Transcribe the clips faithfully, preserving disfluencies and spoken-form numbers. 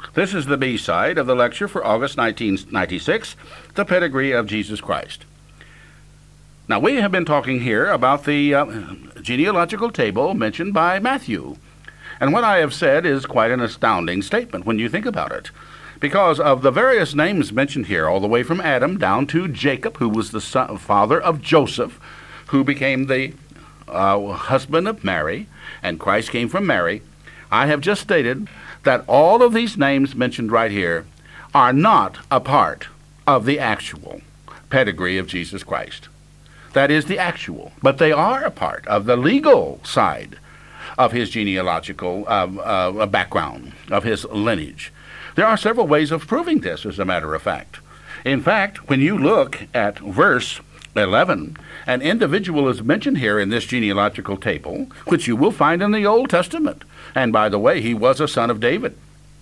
This is the B-side of the lecture for August nineteen ninety-six, The Pedigree of Jesus Christ. Now, we have been talking here about the uh, genealogical table mentioned by Matthew. And what I have said is quite an astounding statement when you think about it, because of the various names mentioned here, all the way from Adam down to Jacob, who was the son, father of Joseph, who became the uh, husband of Mary, and Christ came from Mary. I have just stated that all of these names mentioned right here are not a part of the actual pedigree of Jesus Christ. That is the actual, but they are a part of the legal side of his genealogical uh, uh, background, of his lineage. There are several ways of proving this, as a matter of fact. In fact, when you look at verse eleven, an individual is mentioned here in this genealogical table, which you will find in the Old Testament. And by the way, he was a son of David.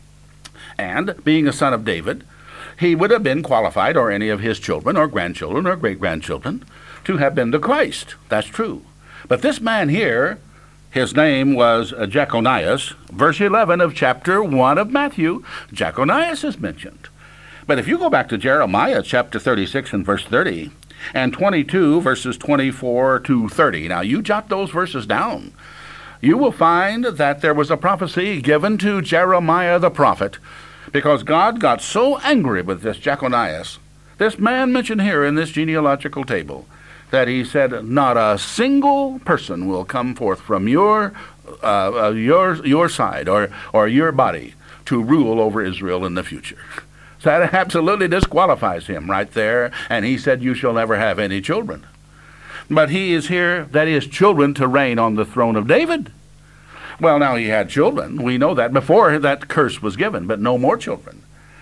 And being a son of David, he would have been qualified, or any of his children or grandchildren or great-grandchildren, to have been the Christ. That's true. But this man here, his name was uh, Jeconias. Verse eleven of chapter one of Matthew, Jeconias is mentioned. But if you go back to Jeremiah chapter thirty-six and verse thirty, and twenty-two verses twenty-four to thirty, now you jot those verses down, you will find that there was a prophecy given to Jeremiah the prophet, because God got so angry with this Jeconias, this man mentioned here in this genealogical table, that he said, not a single person will come forth from your uh, uh, your your side or or your body to rule over Israel in the future. So that absolutely disqualifies him right there, and he said, you shall never have any children. But he is here, that is, children to reign on the throne of David. Well, now he had children. We know that before that curse was given, but no more children.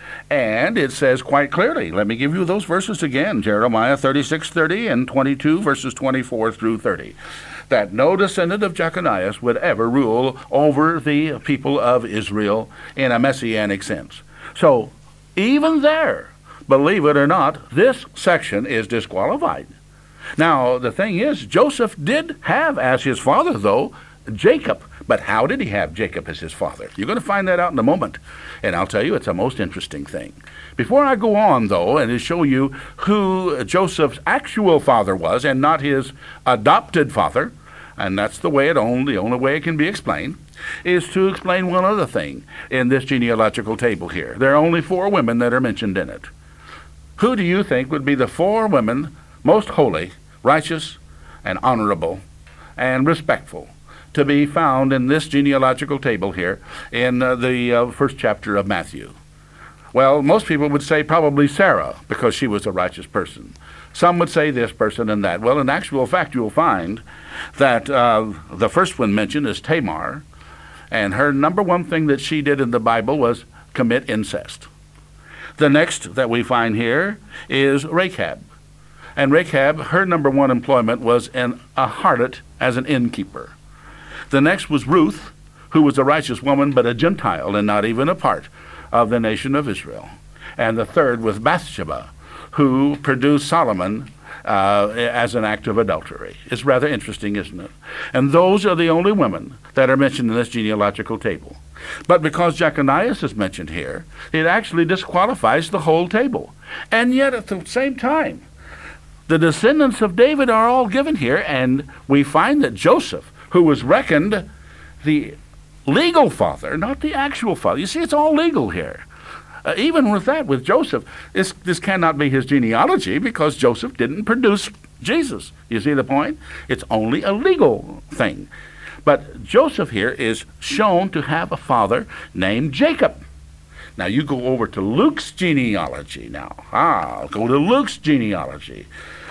And it says quite clearly, let me give you those verses again, Jeremiah thirty-six thirty and twenty-two verses twenty-four through thirty, that no descendant of Jeconias would ever rule over the people of Israel in a messianic sense. So even there, believe it or not, this section is disqualified. Now, the thing is, Joseph did have as his father, though, Jacob. But how did he have Jacob as his father? You're going to find that out in a moment. And I'll tell you, it's a most interesting thing. Before I go on, though, and to show you who Joseph's actual father was and not his adopted father, and that's the way it only, the only way it can be explained, is to explain one other thing in this genealogical table here. There are only four women that are mentioned in it. Who do you think would be the four women most holy, righteous, and honorable, and respectful to be found in this genealogical table here in uh, the uh, first chapter of Matthew? Well, most people would say probably Sarah, because she was a righteous person. Some would say this person and that. Well, in actual fact, you'll find that uh, the first one mentioned is Tamar, and her number one thing that she did in the Bible was commit incest. The next that we find here is Rahab. And Rahab, her number one employment was in a harlot as an innkeeper. The next was Ruth, who was a righteous woman, but a Gentile and not even a part of the nation of Israel. And the third was Bathsheba, who produced Solomon uh, as an act of adultery. It's rather interesting, isn't it? And those are the only women that are mentioned in this genealogical table. But because Jeconias is mentioned here, it actually disqualifies the whole table. And yet at the same time, the descendants of David are all given here, and we find that Joseph, who was reckoned the legal father, not the actual father. You see, it's all legal here. Uh, even with that, with Joseph, this, this cannot be his genealogy, because Joseph didn't produce Jesus. You see the point? It's only a legal thing. But Joseph here is shown to have a father named Jacob. Now you go over to Luke's genealogy now. Ah, go to Luke's genealogy.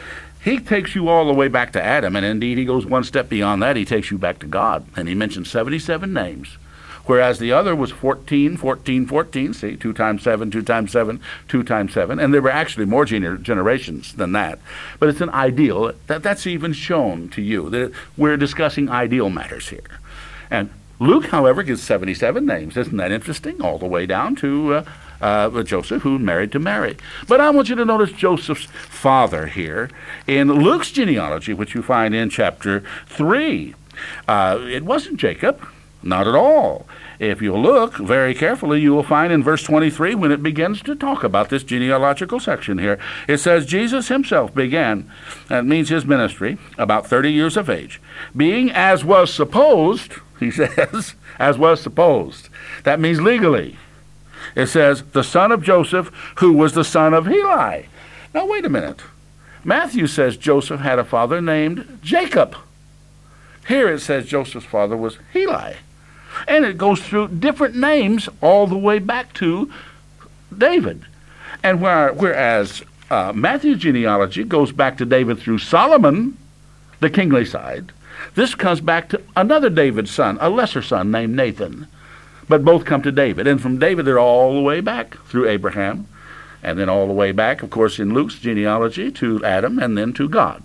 He takes you all the way back to Adam, and indeed he goes one step beyond that. He takes you back to God, and he mentions seventy-seven names, whereas the other was fourteen, fourteen, fourteen. See, two times seven, two times seven, two times seven, and there were actually more gener- generations than that. But it's an ideal. That, that's even shown to you. That we're discussing ideal matters here. And Luke, however, gives seventy-seven names. Isn't that interesting? All the way down to uh, uh, Joseph, who married to Mary. But I want you to notice Joseph's father here in Luke's genealogy, which you find in chapter three. Uh, it wasn't Jacob. Not at all. If you look very carefully, you will find in verse twenty-three, when it begins to talk about this genealogical section here, it says, Jesus himself began, that means his ministry, about thirty years of age, being as was supposed, he says, as was supposed. That means legally. It says, the son of Joseph, who was the son of Heli. Now, wait a minute. Matthew says Joseph had a father named Jacob. Here it says Joseph's father was Heli. And it goes through different names all the way back to David. And where, whereas uh, Matthew's genealogy goes back to David through Solomon, the kingly side, this comes back to another David's son, a lesser son named Nathan. But both come to David. And from David, they're all the way back through Abraham, and then all the way back, of course, in Luke's genealogy to Adam, and then to God.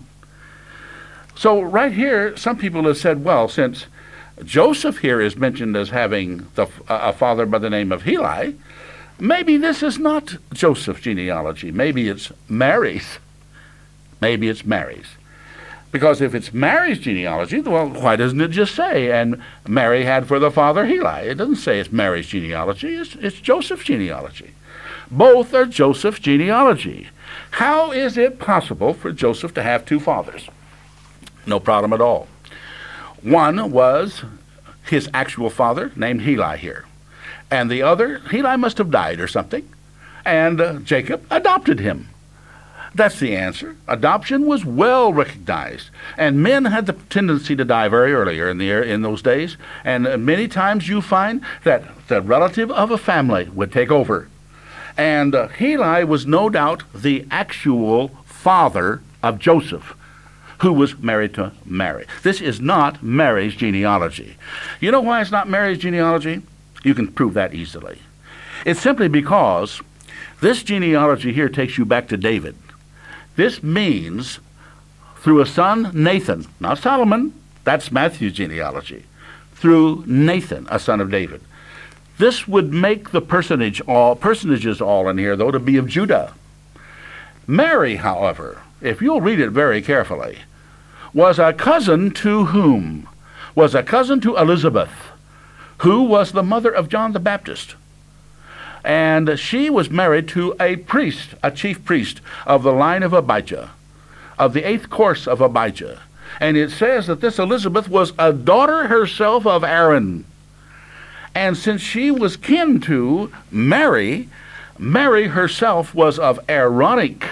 So right here, some people have said, well, since Joseph here is mentioned as having the, uh, a father by the name of Heli, maybe this is not Joseph's genealogy. Maybe it's Mary's. Maybe it's Mary's. Because if it's Mary's genealogy, well, why doesn't it just say, and Mary had for the father Heli? It doesn't say it's Mary's genealogy. It's, it's Joseph's genealogy. Both are Joseph's genealogy. How is it possible for Joseph to have two fathers? No problem at all. One was his actual father, named Heli here. And the other, Heli must have died or something. And uh, Jacob adopted him. That's the answer. Adoption was well recognized. And men had the tendency to die very earlier in, the, in those days. And uh, many times you find that the relative of a family would take over. And uh, Heli was no doubt the actual father of Joseph, who was married to Mary. This is not Mary's genealogy. You know why it's not Mary's genealogy? You can prove that easily. It's simply because this genealogy here takes you back to David. This means through a son, Nathan, not Solomon, that's Matthew's genealogy, through Nathan, a son of David. This would make the personage all, personages all in here, though, to be of Judah. Mary, however, if you'll read it very carefully, was a cousin to whom? Was a cousin to Elizabeth, who was the mother of John the Baptist. And she was married to a priest, a chief priest of the line of Abijah, of the eighth course of Abijah. And it says that this Elizabeth was a daughter herself of Aaron. And since she was kin to Mary, Mary herself was of Aaronic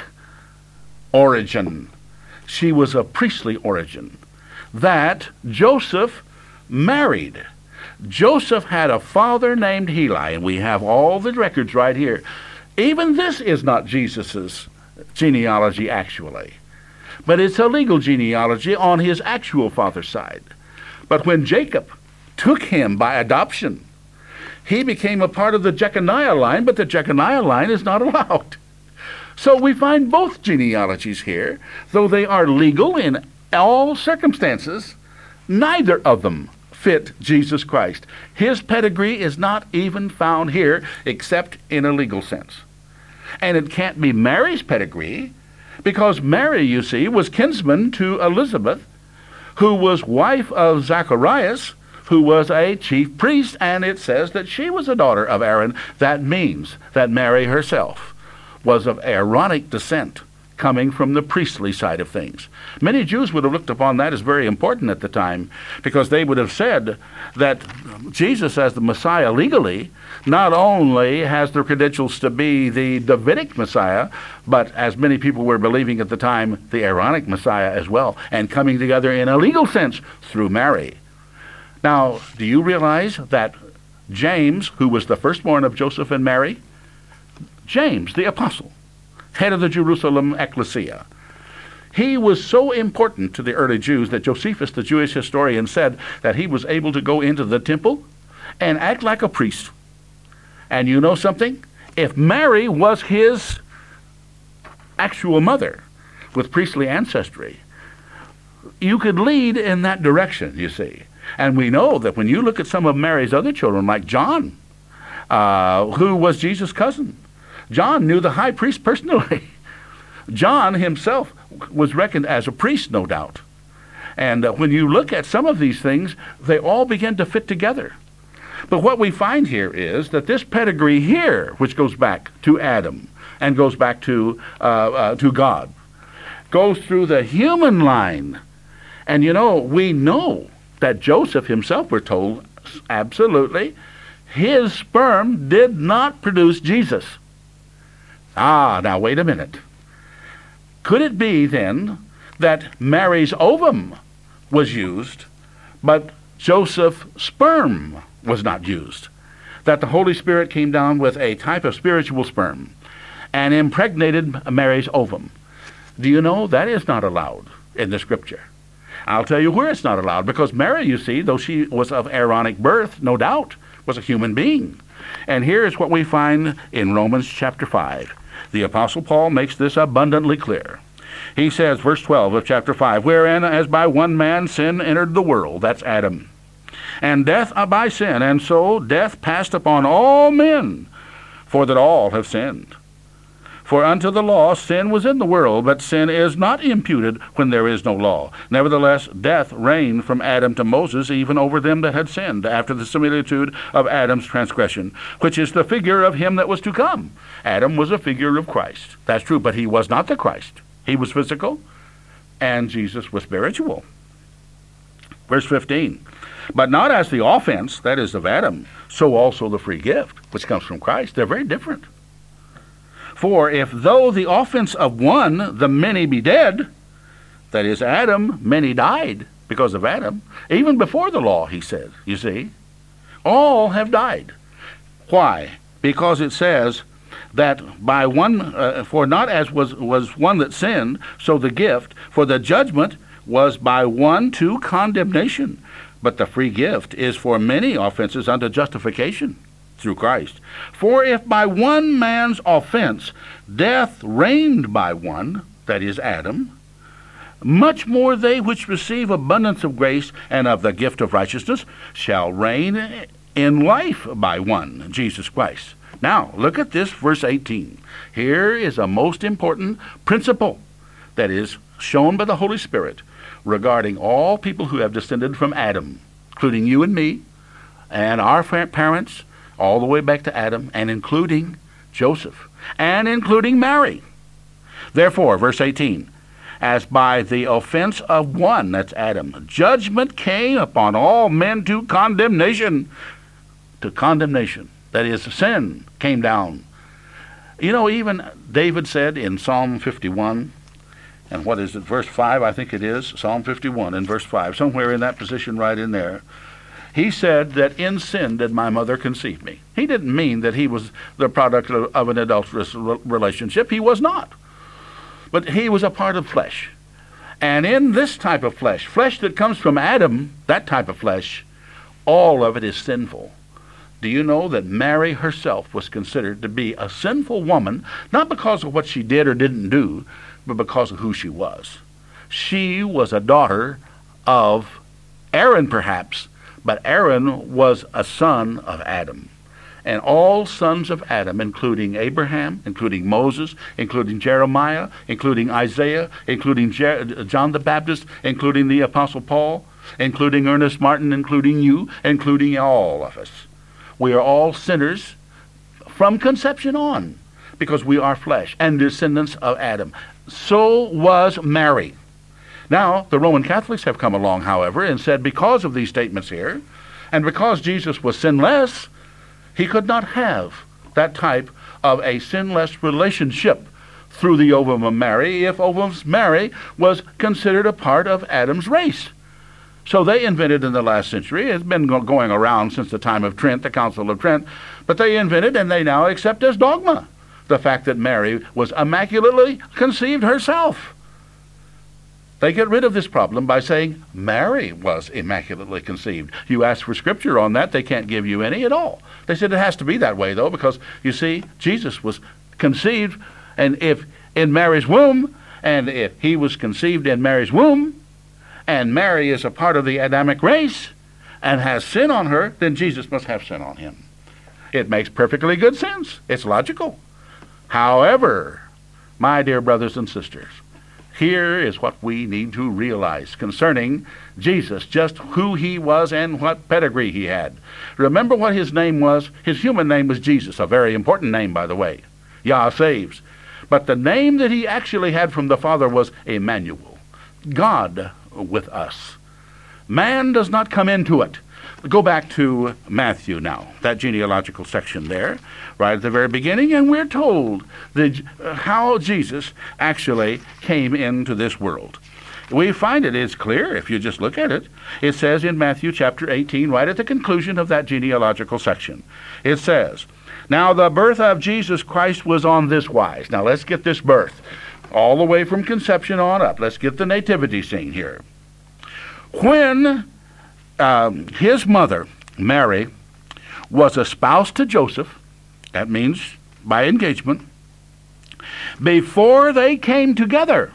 origin. She was of priestly origin that Joseph married. Joseph had a father named Heli, and we have all the records right here. Even this is not Jesus's genealogy actually, but it's a legal genealogy on his actual father's side. But when Jacob took him by adoption, he became a part of the Jeconiah line, but the Jeconiah line is not allowed. So we find both genealogies here, though they are legal in all circumstances, neither of them fit Jesus Christ. His pedigree is not even found here except in a legal sense. And it can't be Mary's pedigree, because Mary, you see, was kinsman to Elizabeth, who was wife of Zacharias, who was a chief priest, and it says that she was a daughter of Aaron. That means that Mary herself was of Aaronic descent, coming from the priestly side of things. Many Jews would have looked upon that as very important at the time, because they would have said that Jesus, as the Messiah legally, not only has the credentials to be the Davidic Messiah, but as many people were believing at the time, the Aaronic Messiah as well, and coming together in a legal sense through Mary. Now, do you realize that James, who was the firstborn of Joseph and Mary, James, the apostle, head of the Jerusalem ecclesia, he was so important to the early Jews that Josephus, the Jewish historian, said that he was able to go into the temple and act like a priest. And you know something? If Mary was his actual mother with priestly ancestry, you could lead in that direction, you see. And we know that when you look at some of Mary's other children, like John, uh, who was Jesus' cousin, John knew the high priest personally. John himself was reckoned as a priest, no doubt. And uh, when you look at some of these things, they all begin to fit together. But what we find here is that this pedigree here, which goes back to Adam and goes back to uh, uh, to God, goes through the human line. And you know, we know that Joseph himself, we're told, absolutely, his sperm did not produce Jesus. Ah, now wait a minute. Could it be then that Mary's ovum was used, but Joseph's sperm was not used? That the Holy Spirit came down with a type of spiritual sperm and impregnated Mary's ovum. Do you know that is not allowed in the Scripture? I'll tell you where it's not allowed, because Mary, you see, though she was of Aaronic birth, no doubt, was a human being. And here is what we find in Romans chapter five. The Apostle Paul makes this abundantly clear. He says, verse twelve of chapter five, wherein as by one man sin entered the world, that's Adam, and death by sin, and so death passed upon all men, for that all have sinned. For unto the law sin was in the world, but sin is not imputed when there is no law. Nevertheless, death reigned from Adam to Moses, even over them that had sinned, after the similitude of Adam's transgression, which is the figure of him that was to come. Adam was a figure of Christ. That's true, but he was not the Christ. He was physical, and Jesus was spiritual. Verse fifteen, but not as the offense, that is of Adam, so also the free gift, which comes from Christ. They're very different. For if though the offense of one, the many be dead, that is Adam, many died because of Adam, even before the law, he said, you see, all have died. Why? Because it says that by one, uh, for not as was, was one that sinned, so the gift, for the judgment was by one to condemnation, but the free gift is for many offenses unto justification through Christ. For if by one man's offense death reigned by one, that is Adam, much more they which receive abundance of grace and of the gift of righteousness shall reign in life by one, Jesus Christ. Now, look at this, verse eighteen. Here is a most important principle that is shown by the Holy Spirit regarding all people who have descended from Adam, including you and me, and our parents, all the way back to Adam, and including Joseph, and including Mary. Therefore, verse eighteen, as by the offense of one, that's Adam, judgment came upon all men to condemnation. To condemnation. That is, sin came down. You know, even David said in Psalm fifty-one, and what is it, verse five, I think it is, Psalm fifty-one and verse five, somewhere in that position right in there, he said that in sin did my mother conceive me. He didn't mean that he was the product of, of an adulterous re- relationship. He was not. But he was a part of flesh. And in this type of flesh, flesh that comes from Adam, that type of flesh, all of it is sinful. Do you know that Mary herself was considered to be a sinful woman, not because of what she did or didn't do, but because of who she was? She was a daughter of Aaron, perhaps, but Aaron was a son of Adam. And all sons of Adam, including Abraham, including Moses, including Jeremiah, including Isaiah, including Jer- John the Baptist, including the Apostle Paul, including Ernest Martin, including you, including all of us. We are all sinners from conception on, because we are flesh and descendants of Adam. So was Mary. Now, the Roman Catholics have come along, however, and said because of these statements here, and because Jesus was sinless, he could not have that type of a sinless relationship through the ovum of Mary if ovum of Mary was considered a part of Adam's race. So they invented in the last century, it's been going around since the time of Trent, the Council of Trent, but they invented and they now accept as dogma the fact that Mary was immaculately conceived herself. They get rid of this problem by saying Mary was immaculately conceived. You ask for scripture on that, they can't give you any at all. They said it has to be that way, though, because, you see, Jesus was conceived, and if in Mary's womb, and if he was conceived in Mary's womb, and Mary is a part of the Adamic race, and has sin on her, then Jesus must have sin on him. It makes perfectly good sense. It's logical. However, my dear brothers and sisters, Here is what we need to realize concerning Jesus, just who he was and what pedigree he had. Remember what his name was? His human name was Jesus, a very important name, by the way. Yah saves. But the name that he actually had from the Father was Emmanuel, God with us. Man does not come into it. Go back to Matthew now, that genealogical section there, right at the very beginning, and we're told the, uh, how Jesus actually came into this world. We find it is clear if you just look at it. It says in Matthew chapter eighteen, right at the conclusion of that genealogical section, it says, "Now the birth of Jesus Christ was on this wise." Now let's get this birth all the way from conception on up. Let's get the nativity scene here. When um, his mother, Mary, was espoused to Joseph, that means by engagement, before they came together,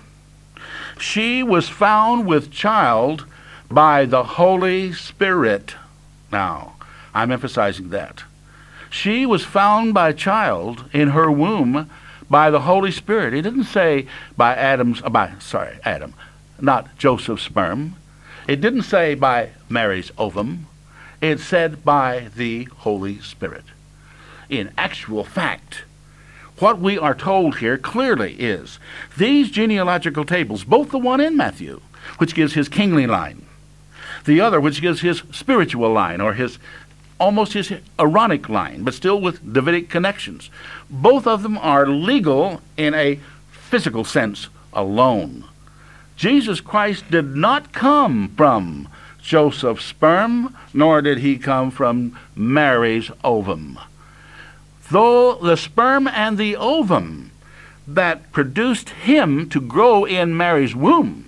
she was found with child by the Holy Spirit. Now, I'm emphasizing that. She was found by child in her womb by the Holy Spirit. It didn't say by Adam's, uh, by, sorry, Adam, not Joseph's sperm. It didn't say by Mary's ovum. It said by the Holy Spirit. In actual fact, what we are told here clearly is these genealogical tables, both the one in Matthew, which gives his kingly line, the other which gives his spiritual line, or his almost his Aaronic line, but still with Davidic connections. Both of them are legal in a physical sense alone. Jesus Christ did not come from Joseph's sperm, nor did he come from Mary's ovum. Though the sperm and the ovum that produced him to grow in Mary's womb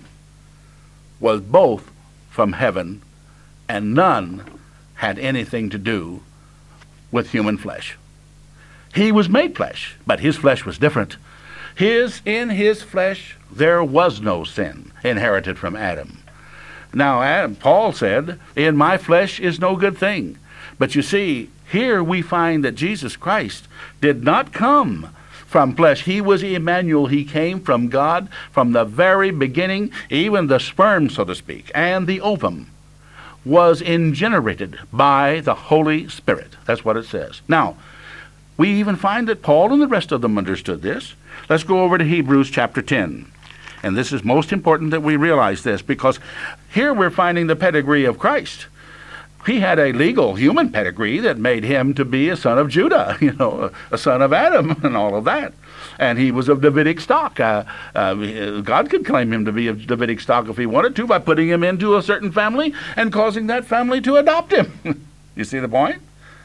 was both from heaven, and none had anything to do with human flesh. He was made flesh, but his flesh was different. His, in his flesh, there was no sin inherited from Adam. Now, Adam, Paul said, "In my flesh is no good thing." But you see, here we find that Jesus Christ did not come from flesh. He was Emmanuel. He came from God from the very beginning. Even the sperm, so to speak, and the ovum was ingenerated by the Holy Spirit. That's what it says. Now, we even find that Paul and the rest of them understood this. Let's go over to Hebrews chapter ten. And this is most important that we realize this, because here we're finding the pedigree of Christ. He had a legal human pedigree that made him to be a son of Judah, you know, a, a son of Adam and all of that. And he was of Davidic stock. Uh, uh, God could claim him to be of Davidic stock if he wanted to by putting him into a certain family and causing that family to adopt him. You see the point?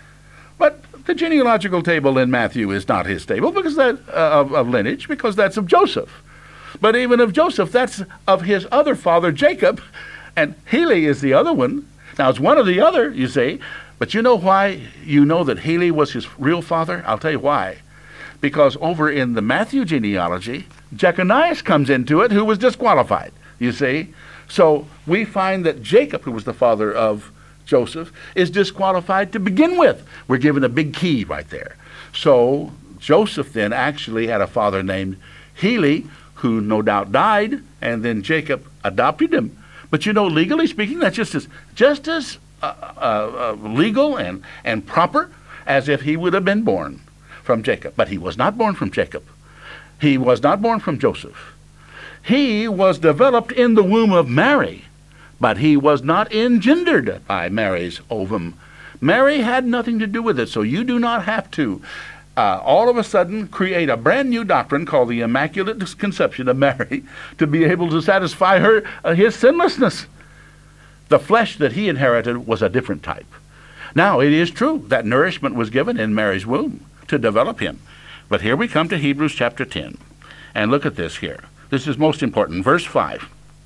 But the genealogical table in Matthew is not his table because that uh, of, of lineage, because that's of Joseph. But even of Joseph, that's of his other father, Jacob, and Heli is the other one. Now, it's one or the other, you see, but you know why you know that Heli was his real father? I'll tell you why. Because over in the Matthew genealogy, Jeconias comes into it, who was disqualified, you see. So we find that Jacob, who was the father of Joseph, is disqualified to begin with. We're given a big key right there. So Joseph then actually had a father named Heli, who no doubt died, and then Jacob adopted him. But you know, legally speaking, that's just as just as uh, uh, uh, legal and, and proper as if he would have been born from Jacob. But he was not born from Jacob. He was not born from Joseph. He was developed in the womb of Mary, but he was not engendered by Mary's ovum. Mary had nothing to do with it, so you do not have to Uh, all of a sudden create a brand new doctrine called the Immaculate Conception of Mary to be able to satisfy her uh, his sinlessness. The flesh that he inherited was a different type. Now, it is true that nourishment was given in Mary's womb to develop him. But here we come to Hebrews chapter ten. And look at this here. This is most important. Verse five.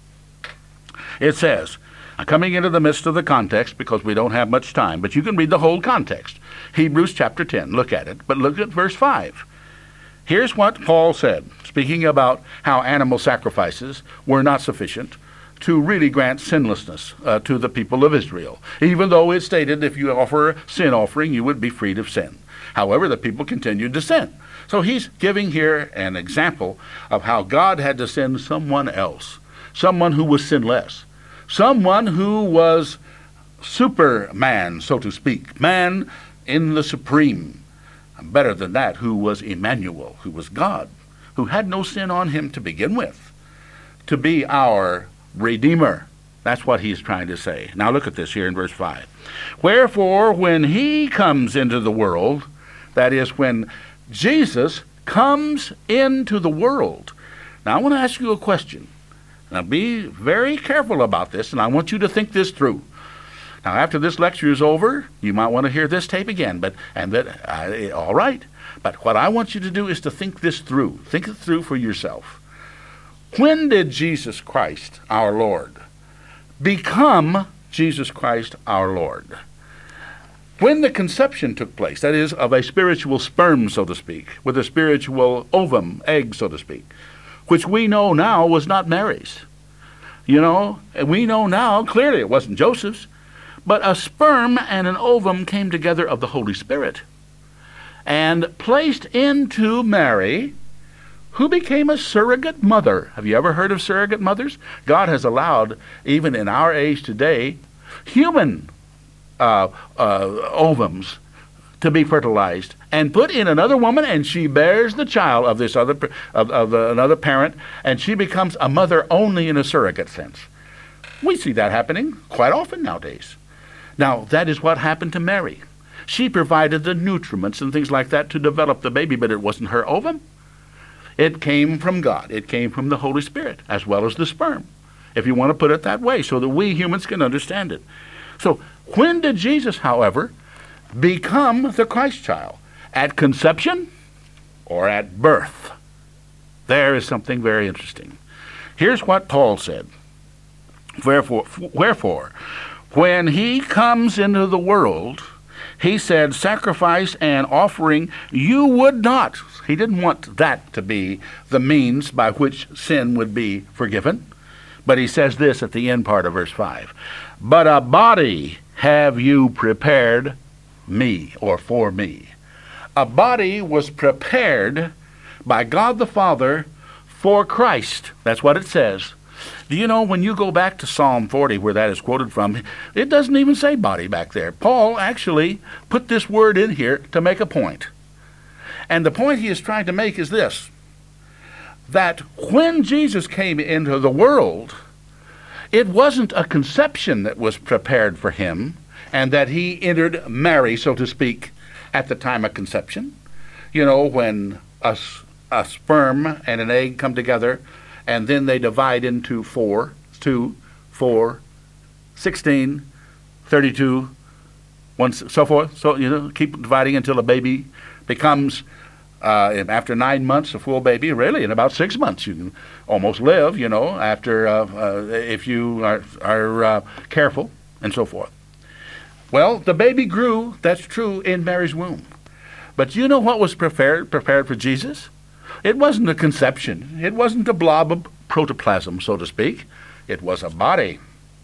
It says, coming into the midst of the context, because we don't have much time, but you can read the whole context. Hebrews chapter ten, look at it, but look at verse five. Here's what Paul said, speaking about how animal sacrifices were not sufficient to really grant sinlessness uh, to the people of Israel, even though it stated if you offer a sin offering, you would be freed of sin. However, the people continued to sin. So he's giving here an example of how God had to send someone else, someone who was sinless, someone who was Superman, so to speak, man in the supreme. Better than that, who was Emmanuel, who was God, who had no sin on him to begin with, to be our Redeemer. That's what he's trying to say. Now look at this here in verse five. Wherefore, when he comes into the world, that is, when Jesus comes into the world. Now I want to ask you a question. Now be very careful about this, and I want you to think this through. Now after this lecture is over, you might want to hear this tape again, but and that uh, all right. But what I want you to do is to think this through. Think it through for yourself. When did Jesus Christ, our Lord, become Jesus Christ, our Lord? When the conception took place, that is, of a spiritual sperm, so to speak, with a spiritual ovum, egg, so to speak, which we know now was not Mary's. You know, and we know now clearly it wasn't Joseph's, but a sperm and an ovum came together of the Holy Spirit and placed into Mary, who became a surrogate mother. Have you ever heard of surrogate mothers? God has allowed, even in our age today, human uh, uh, ovums to be fertilized and put in another woman, and she bears the child of this other of, of uh, another parent, and she becomes a mother only in a surrogate sense. We see that happening quite often nowadays. Now, that is what happened to Mary. She provided the nutriments and things like that to develop the baby, but it wasn't her ovum. It came from God. It came from the Holy Spirit, as well as the sperm, if you want to put it that way, so that we humans can understand it. So, when did Jesus, however, become the Christ child? At conception or at birth? There is something very interesting. Here's what Paul said. Wherefore, wherefore, when he comes into the world, he said, sacrifice and offering you would not. He didn't want that to be the means by which sin would be forgiven. But he says this at the end part of verse five. But a body have you prepared me, or for me. A body was prepared by God the Father for Christ. That's what it says. Do you know, when you go back to Psalm forty, where that is quoted from, it doesn't even say body back there. Paul actually put this word in here to make a point. And the point he is trying to make is this, that when Jesus came into the world, it wasn't a conception that was prepared for him, and that he entered Mary, so to speak, at the time of conception. You know, when a, a sperm and an egg come together, and then they divide into four, two, four, sixteen, thirty-two, one, so forth. So, you know, keep dividing until a baby becomes, uh, after nine months, a full baby. Really, in about six months, you can almost live, you know, after, uh, uh, if you are, are uh, careful, and so forth. Well, the baby grew, that's true, in Mary's womb. But you know what was prepared, prepared for Jesus? It wasn't a conception. It wasn't a blob of protoplasm, so to speak. It was a body.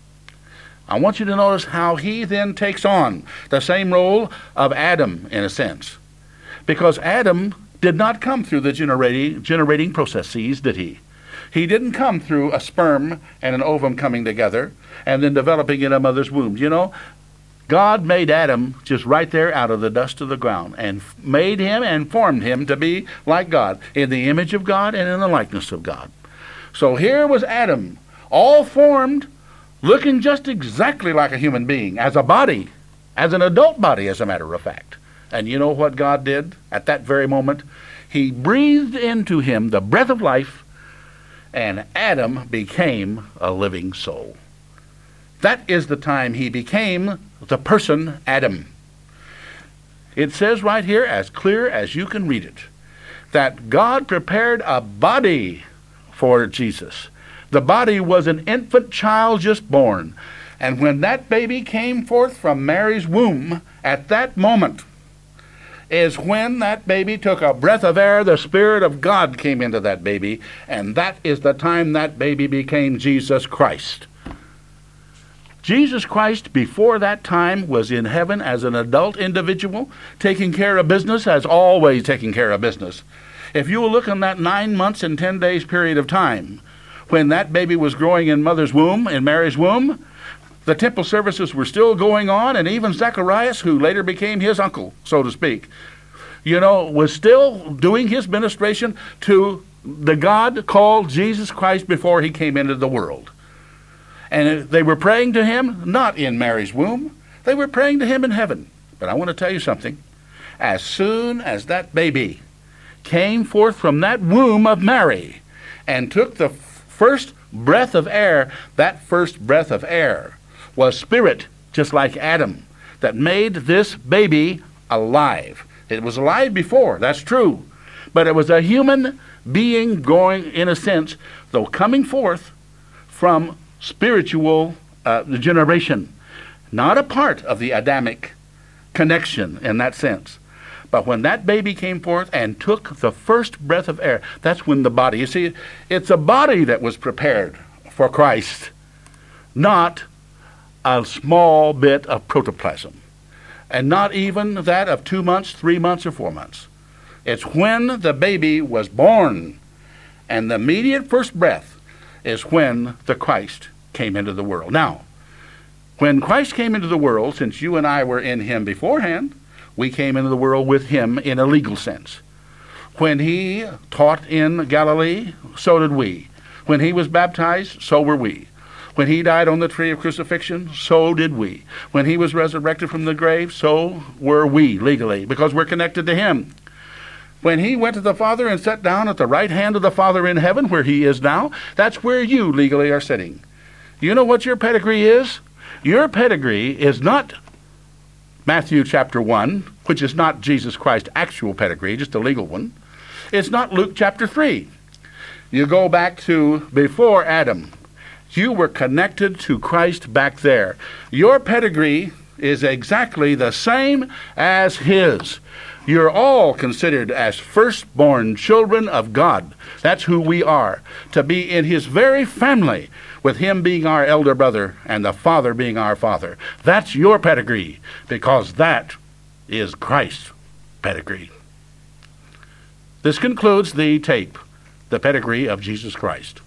I want you to notice how he then takes on the same role of Adam, in a sense. Because Adam did not come through the generating, generating processes, did he? He didn't come through a sperm and an ovum coming together and then developing in a mother's womb. You know, God made Adam just right there out of the dust of the ground and made him and formed him to be like God, in the image of God and in the likeness of God. So here was Adam, all formed, looking just exactly like a human being, as a body, as an adult body, as a matter of fact. And you know what God did at that very moment? He breathed into him the breath of life, and Adam became a living soul. That is the time he became the person Adam. It says right here, as clear as you can read it, that God prepared a body for Jesus. The body was an infant child just born. And when that baby came forth from Mary's womb, at that moment is when that baby took a breath of air. The Spirit of God came into that baby, and that is the time that baby became Jesus Christ. Jesus Christ, before that time, was in heaven as an adult individual, taking care of business, as always taking care of business. If you will look in that nine months and ten days period of time, when that baby was growing in mother's womb, in Mary's womb, the temple services were still going on, and even Zacharias, who later became his uncle, so to speak, you know, was still doing his ministration to the God called Jesus Christ before he came into the world. And they were praying to him, not in Mary's womb. They were praying to him in heaven. But I want to tell you something. As soon as that baby came forth from that womb of Mary and took the first breath of air, that first breath of air was spirit, just like Adam, that made this baby alive. It was alive before, that's true. But it was a human being going, in a sense, though coming forth from spiritual uh, generation, not a part of the Adamic connection in that sense. But when that baby came forth and took the first breath of air, that's when the body, you see, it's a body that was prepared for Christ, not a small bit of protoplasm, and not even that of two months, three months, or four months. It's when the baby was born, and the immediate first breath is when the Christ came into the world. Now, when Christ came into the world, since you and I were in him beforehand, we came into the world with him in a legal sense. When he taught in Galilee, so did we. When he was baptized, so were we. When he died on the tree of crucifixion, so did we. When he was resurrected from the grave, so were we legally, because we're connected to him. When he went to the Father and sat down at the right hand of the Father in heaven, where he is now, that's where you legally are sitting. You know what your pedigree is? Your pedigree is not Matthew chapter one, which is not Jesus Christ's actual pedigree, just a legal one. It's not Luke chapter three. You go back to before Adam. You were connected to Christ back there. Your pedigree is exactly the same as his. You're all considered as firstborn children of God. That's who we are, to be in his very family, with him being our elder brother and the Father being our Father. That's your pedigree, because that is Christ's pedigree. This concludes the tape, The Pedigree of Jesus Christ.